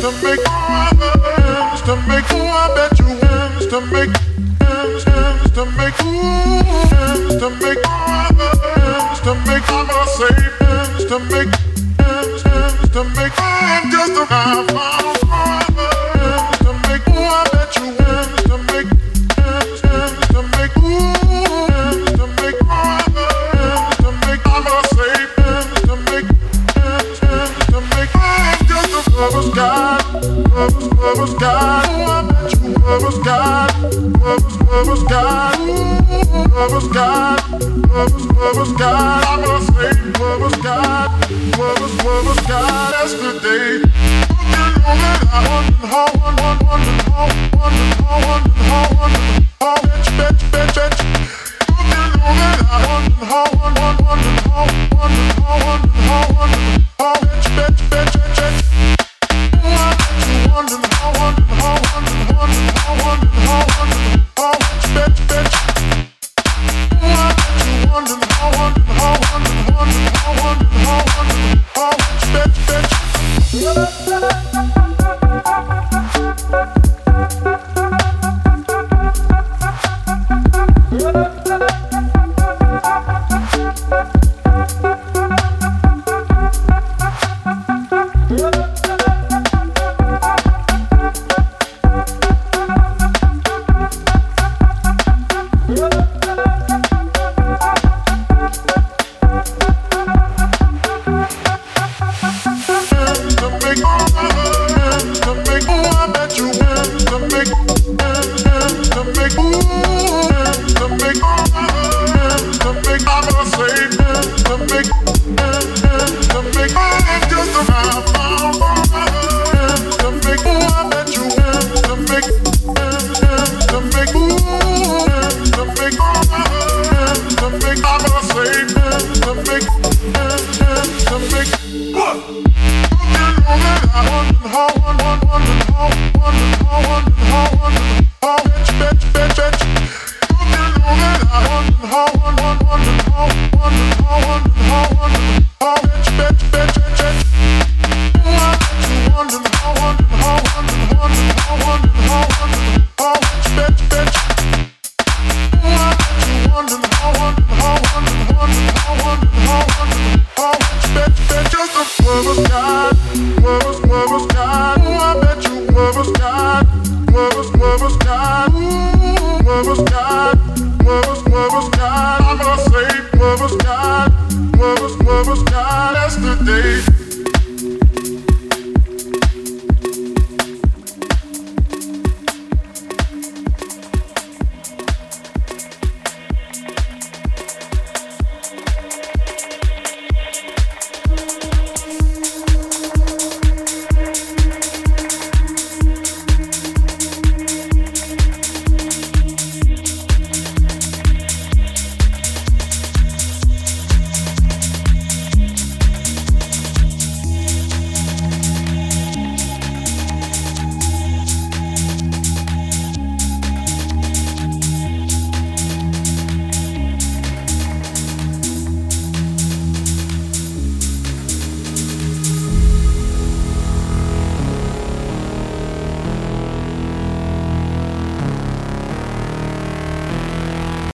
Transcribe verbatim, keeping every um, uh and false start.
to make ends to make. Oh, I bet you ends to make ends ends to make ends to make ends to make. I'm gonna say ends to make ends ends to make. I'm just a half ends to make. Oh, I bet you ends to make ends ends to make ends to make ends to make. I'm gonna say ends to make ends ends to make. I'm just a lover's guy, lover's lover's guy. Oh, I bet you lover's guy, lover's lover's guy, lover's guy, lover's lover's guy. I'm gonna say lover's guy, lover's lover's guy. Yesterday, you know that I wasn't home.